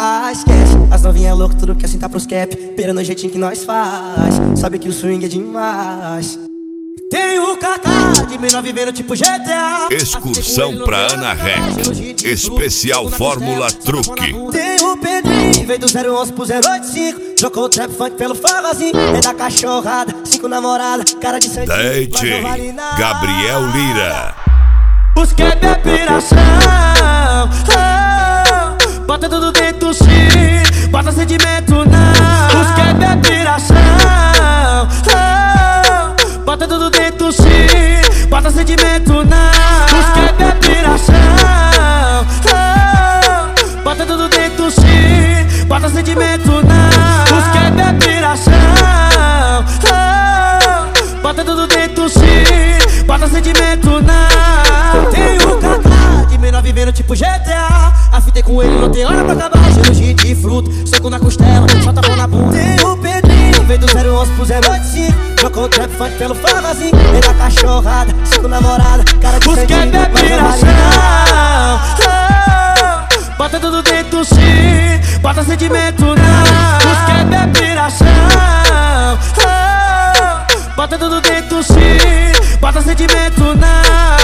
Ah, esquece, as novinhas loucas, tudo quer sentar pros cap. Pera no jeitinho que nós faz, sabe que o swing é demais. Tem o Kaká de menor vivendo tipo GTA. Excursão pra Ana Rec, especial Fórmula Truque. Tem o Pedrinho, veio do 011 pro 085. Trocou o trap funk pelo forrozinho. É da cachorrada, 5 namorada, cara de santinho. DJ Gabriel Lira. Os cap é piração, oh, bota tudo dentro do sim, bota sentimento não. Os cap é piração, oh, bota tudo dentro do sim, bota sentimento não. Os cap é piração, oh, bota tudo dentro do sim, bota sentimento não. Os cap é piração, oh, bota tudo dentro do sim, bota sentimento não. Tem o Kaká de menor vivendo tipo GTA. A fita é com ele, não tem hora pra acabar. Cheiro de fruto, soco na costela, solta a mão na bunda. Tem o Pedrinho, veio do 011 pro 085. Trocou o trap funk pelo forrozinho. É da cachorrada, 5 namorada, cara de santinho. Os cap é piração, oh, bota tudo dentro do sim, bota sentimento não. Os cap é piração, oh, bota tudo dentro do sim, bota sentimento não.